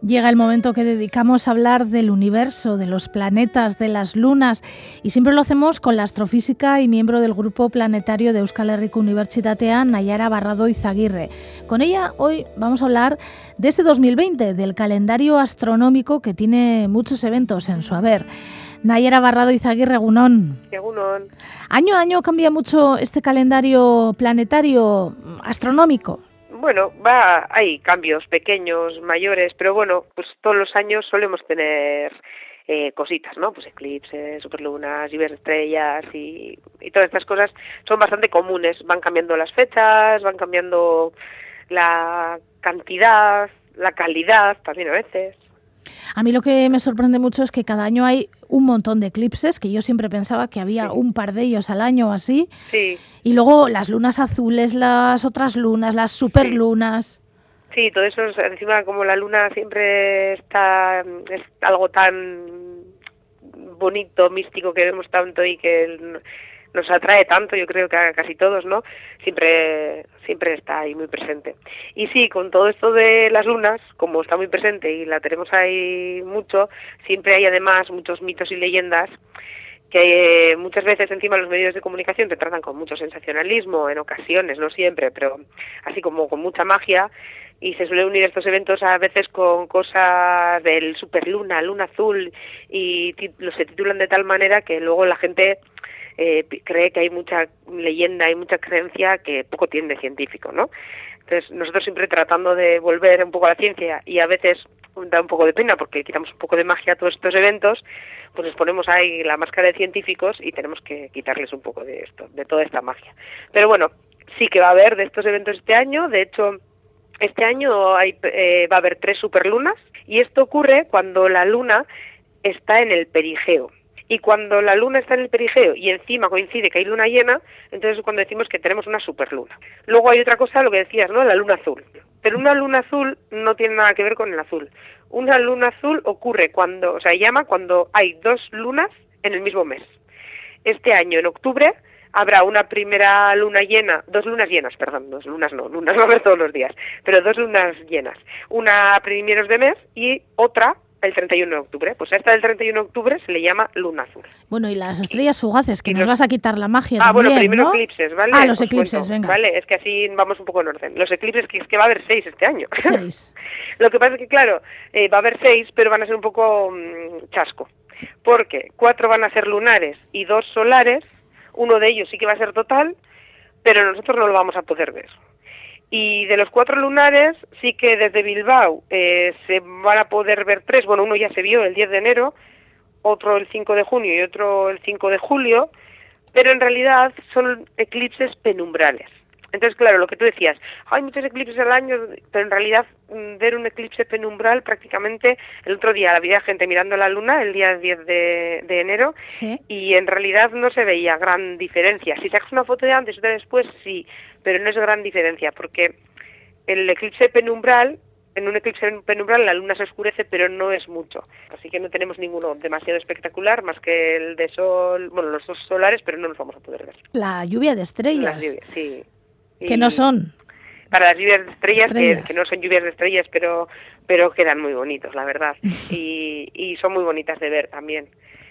Llega el momento que dedicamos a hablar del universo, de los planetas, de las lunas, y siempre lo hacemos con la astrofísica y miembro del Grupo Planetario de Euskal Herriko Unibertsitatea, Naiara Barrado Izaguirre. Con ella hoy vamos a hablar de este 2020, del calendario astronómico que tiene muchos eventos en su haber. Naiara Barrado Izaguirre, egunon. Egunon. Año a año cambia mucho este calendario planetario astronómico. Bueno, hay cambios pequeños, mayores, pero bueno, pues todos los años solemos tener cositas, ¿no? Pues eclipses, superlunas, lluvias de estrellas y todas estas cosas son bastante comunes. Van cambiando las fechas, van cambiando la cantidad, la calidad también a veces. A mí lo que me sorprende mucho es que cada año hay un montón de eclipses, que yo siempre pensaba que había un par de ellos al año o así. Sí. Y luego las lunas azules, las otras lunas, las superlunas. Sí, todo eso, encima como la luna siempre es algo tan bonito, místico, que vemos tanto y que nos atrae tanto, yo creo que a casi todos, ¿no? Siempre está ahí muy presente. Y sí, con todo esto de las lunas, como está muy presente y la tenemos ahí mucho, siempre hay además muchos mitos y leyendas que muchas veces encima los medios de comunicación te tratan con mucho sensacionalismo, en ocasiones, no siempre, pero así como con mucha magia, y se suelen unir estos eventos a veces con cosas del superluna, luna azul, y se titulan de tal manera que luego la gente cree que hay mucha leyenda y mucha creencia que poco tiene de científico, ¿no? Entonces nosotros siempre tratando de volver un poco a la ciencia, y a veces da un poco de pena porque quitamos un poco de magia a todos estos eventos, pues nos ponemos ahí la máscara de científicos y tenemos que quitarles un poco de esto, de toda esta magia. Pero bueno, sí que va a haber de estos eventos este año. De hecho, este año va a haber 3 superlunas, y esto ocurre cuando la luna está en el perigeo. Y cuando la luna está en el perigeo y encima coincide que hay luna llena, entonces es cuando decimos que tenemos una superluna. Luego hay otra cosa, lo que decías, ¿no? La luna azul. Pero una luna azul no tiene nada que ver con el azul. Una luna azul ocurre cuando hay 2 lunas en el mismo mes. Este año, en octubre, habrá una primera luna llena, 2 lunas llenas, perdón, 2 lunas no, lunas va a haber todos los días, pero 2 lunas llenas. Una a primeros de mes y otra el 31 de octubre. Pues esta del 31 de octubre se le llama luna azul. Bueno, y las estrellas fugaces, que nos vas a quitar la magia también, bueno, primero, ¿no? Eclipses, ¿vale? Los eclipses, venga. Vale, es que así vamos un poco en orden. Los eclipses, que es que va a haber 6 este año. 6. Lo que pasa es que, claro, va a haber 6, pero van a ser un poco chasco. Porque 4 van a ser lunares y 2 solares. Uno de ellos sí que va a ser total, pero nosotros no lo vamos a poder ver. Y de los 4 lunares, sí que desde Bilbao se van a poder ver 3. Bueno, uno ya se vio el 10 de enero, otro el 5 de junio y otro el 5 de julio, pero en realidad son eclipses penumbrales. Entonces, claro, lo que tú decías, hay muchos eclipses al año, pero en realidad ver un eclipse penumbral prácticamente el otro día había gente mirando la luna, el día 10 de enero, ¿sí? Y en realidad no se veía gran diferencia. Si sacas una foto de antes o de después, sí, pero no es gran diferencia, porque el eclipse penumbral, en un eclipse penumbral la luna se oscurece, pero no es mucho. Así que no tenemos ninguno demasiado espectacular, más que el de sol, bueno, los 2 solares, pero no los vamos a poder ver. La lluvia de estrellas. Las lluvias, sí. Que no son. Para las lluvias de estrellas. Que no son lluvias de estrellas, pero quedan muy bonitos, la verdad. y son muy bonitas de ver también.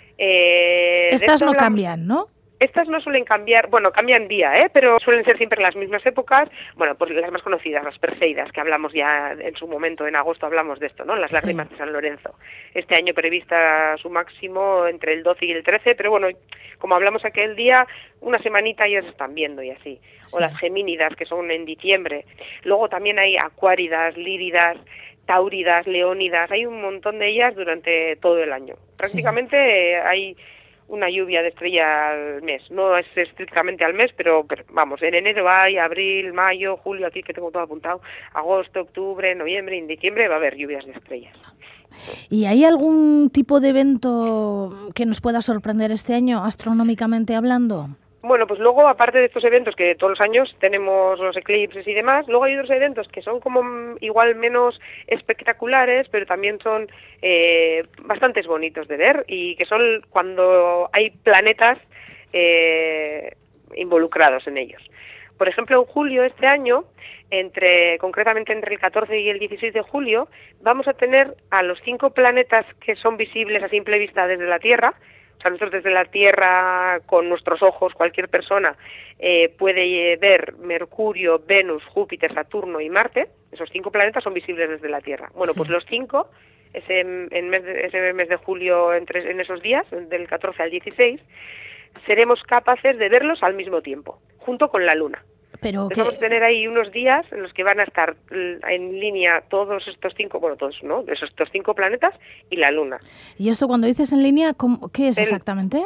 Estas no cambian, ¿no? Estas no suelen cambiar, bueno, cambian día, pero suelen ser siempre las mismas épocas. Bueno, pues las más conocidas, las Perseidas, que hablamos ya en su momento, en agosto hablamos de esto, ¿no? Las lágrimas de San Lorenzo. Este año prevista su máximo entre el 12 y el 13, pero bueno, como hablamos aquel día, una semanita ya se están viendo y así. O las Gemínidas, que son en diciembre. Luego también hay Acuáridas, Líridas, Táuridas, Leónidas, hay un montón de ellas durante todo el año. Prácticamente hay una lluvia de estrella al mes, no es estrictamente al mes, pero vamos, en enero hay, abril, mayo, julio, aquí que tengo todo apuntado, agosto, octubre, noviembre, y en diciembre va a haber lluvias de estrellas. ¿Y hay algún tipo de evento que nos pueda sorprender este año, astronómicamente hablando? Bueno, pues luego, aparte de estos eventos que todos los años tenemos los eclipses y demás, luego hay otros eventos que son como igual menos espectaculares, pero también son bastante bonitos de ver, y que son cuando hay planetas involucrados en ellos. por ejemplo, en julio este año, concretamente entre el 14 y el 16 de julio, vamos a tener a los 5 planetas que son visibles a simple vista desde la Tierra. O sea, nosotros desde la Tierra, con nuestros ojos, cualquier persona puede ver Mercurio, Venus, Júpiter, Saturno y Marte. Esos 5 planetas son visibles desde la Tierra. Bueno, sí. Pues los 5, ese mes de julio, en esos días, del 14 al 16, seremos capaces de verlos al mismo tiempo, junto con la Luna. Pero vamos a tener ahí unos días en los que van a estar en línea todos estos 5, bueno, todos, ¿no? Estos 5 planetas y la Luna. ¿Y esto cuando dices en línea, qué es exactamente?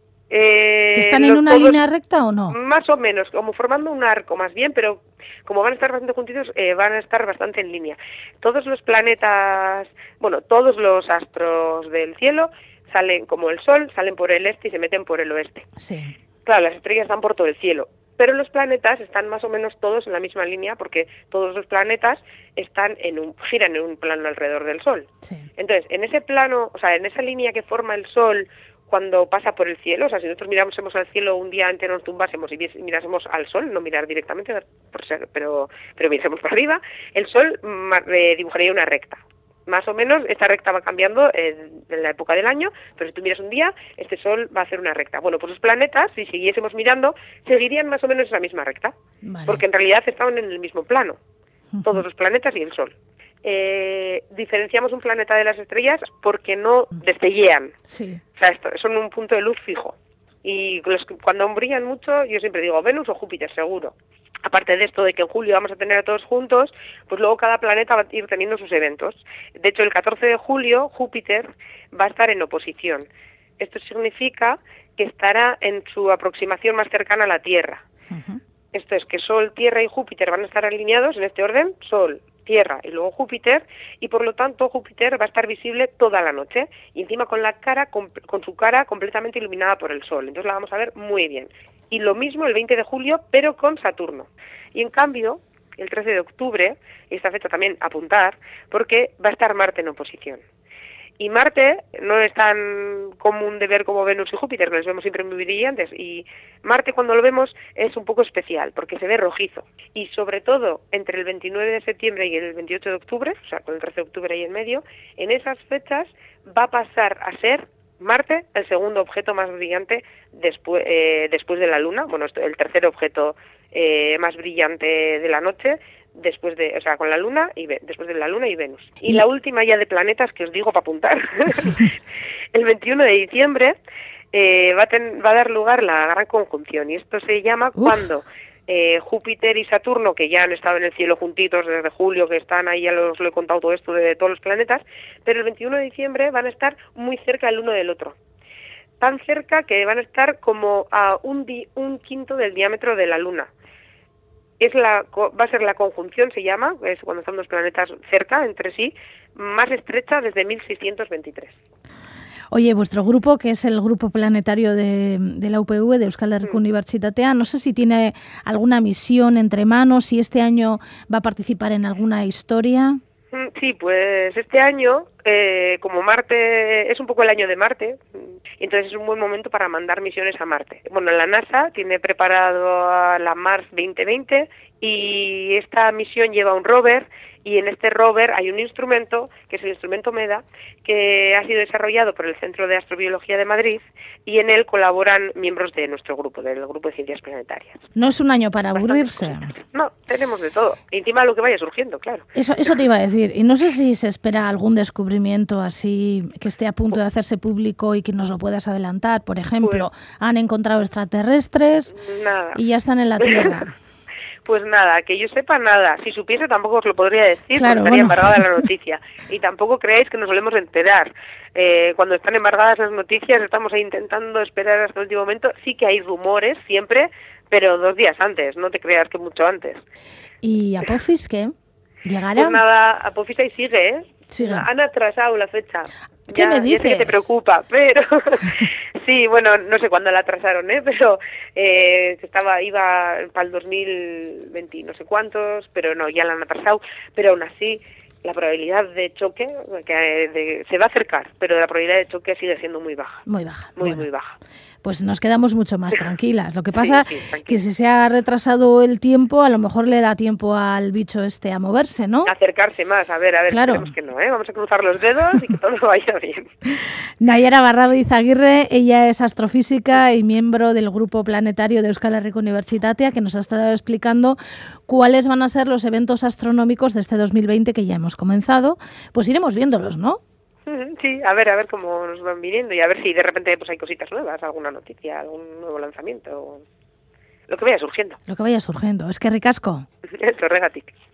¿Que están en una línea recta o no? Más o menos, como formando un arco más bien, pero como van a estar bastante juntitos, van a estar bastante en línea. Todos los planetas, bueno, todos los astros del cielo salen, como el Sol, salen por el este y se meten por el oeste. Sí. Claro, las estrellas están por todo el cielo. Pero los planetas están más o menos todos en la misma línea porque todos los planetas giran en un plano alrededor del Sol. Sí. Entonces, en ese plano, o sea, en esa línea que forma el Sol cuando pasa por el cielo, o sea, si nosotros mirásemos al cielo un día entero, nos tumbásemos y mirásemos al Sol, no mirar directamente, pero mirásemos para arriba, el Sol dibujaría una recta. Más o menos, esta recta va cambiando en la época del año, pero si tú miras un día, este Sol va a hacer una recta. Bueno, pues los planetas, si siguiésemos mirando, seguirían más o menos esa misma recta, vale. Porque en realidad estaban en el mismo plano, todos los planetas y el Sol. Diferenciamos un planeta de las estrellas porque no destellean. Sí. O sea, son un punto de luz fijo. Y cuando brillan mucho, yo siempre digo Venus o Júpiter, seguro. Aparte de esto de que en julio vamos a tener a todos juntos, pues luego cada planeta va a ir teniendo sus eventos. De hecho, el 14 de julio Júpiter va a estar en oposición. Esto significa que estará en su aproximación más cercana a la Tierra. Uh-huh. Esto es que Sol, Tierra y Júpiter van a estar alineados en este orden, Sol, Tierra y luego Júpiter, y por lo tanto Júpiter va a estar visible toda la noche, y encima con su cara completamente iluminada por el Sol. Entonces la vamos a ver muy bien. Y lo mismo el 20 de julio, pero con Saturno. Y en cambio, el 13 de octubre, y esta fecha también apuntar, porque va a estar Marte en oposición. Y Marte no es tan común de ver como Venus y Júpiter, que los vemos siempre muy brillantes. Y Marte, cuando lo vemos, es un poco especial, porque se ve rojizo. Y sobre todo, entre el 29 de septiembre y el 28 de octubre, o sea, con el 13 de octubre ahí en medio, en esas fechas va a pasar a ser Marte el segundo objeto más brillante después de la Luna, bueno, el tercer objeto más brillante de la noche, con la Luna después de la Luna y Venus. Y la última ya de planetas que os digo para apuntar, el 21 de diciembre va a dar lugar la gran conjunción, y esto se llama cuando Júpiter y Saturno, que ya han estado en el cielo juntitos desde julio, que están ahí, ya os lo he contado todo esto de todos los planetas, pero el 21 de diciembre van a estar muy cerca el uno del otro. Tan cerca que van a estar como a un quinto del diámetro de la Luna. Va a ser la conjunción, se llama, es cuando están dos planetas cerca entre sí, más estrecha desde 1623. Oye, vuestro grupo, que es el grupo planetario de la UPV, de Euskal Herriko Unibertsitatea, no sé si tiene alguna misión entre manos, si este año va a participar en alguna historia. Sí, pues este año, como Marte es un poco el año de Marte, entonces es un buen momento para mandar misiones a Marte. Bueno, la NASA tiene preparado a la Mars 2020 y esta misión lleva un rover, y en este rover hay un instrumento, que es el instrumento MEDA, que ha sido desarrollado por el Centro de Astrobiología de Madrid, y en él colaboran miembros de nuestro grupo, del Grupo de Ciencias Planetarias. No es un año para aburrirse. No, tenemos de todo. Encima lo que vaya surgiendo, claro. Eso te iba a decir. Y no sé si se espera algún descubrimiento así que esté a punto de hacerse público y que nos lo puedas adelantar. Por ejemplo, han encontrado extraterrestres y ya están en la Tierra. Pues nada, que yo sepa nada. Si supiese tampoco os lo podría decir, claro, porque estaría embargada la noticia. Y tampoco creáis que nos solemos enterar. Cuando están embargadas las noticias estamos ahí intentando esperar hasta el último momento. Sí que hay rumores siempre, pero 2 días antes, no te creas que mucho antes. ¿Y Apophis qué? ¿Llegará? Pues nada, Apophis ahí sigue, ¿eh? Sigue. Han atrasado la fecha. ¿Qué me dices? Ya sé que te preocupa, pero sí, bueno, no sé cuándo la atrasaron, pero iba para el 2020 no sé cuántos, pero no, ya la han atrasado, pero aún así La probabilidad de choque se va a acercar, pero la probabilidad de choque sigue siendo muy baja. Muy baja. Muy baja. Pues nos quedamos mucho más tranquilas. Lo que pasa sí, que si se ha retrasado el tiempo, a lo mejor le da tiempo al bicho a moverse, ¿no? Acercarse más, a ver, claro. Esperemos que no, Vamos a cruzar los dedos y que todo vaya bien. Naiara Barrado Izaguirre, ella es astrofísica y miembro del Grupo Planetario de Euskal Herriko Unibertsitatea, que nos ha estado explicando cuáles van a ser los eventos astronómicos de este 2020 que ya hemos comenzado. Pues iremos viéndolos, ¿no? Sí, a ver cómo nos van viniendo y a ver si de repente pues hay cositas nuevas, alguna noticia, algún nuevo lanzamiento, lo que vaya surgiendo. Es que ricasco. Eso, regatik.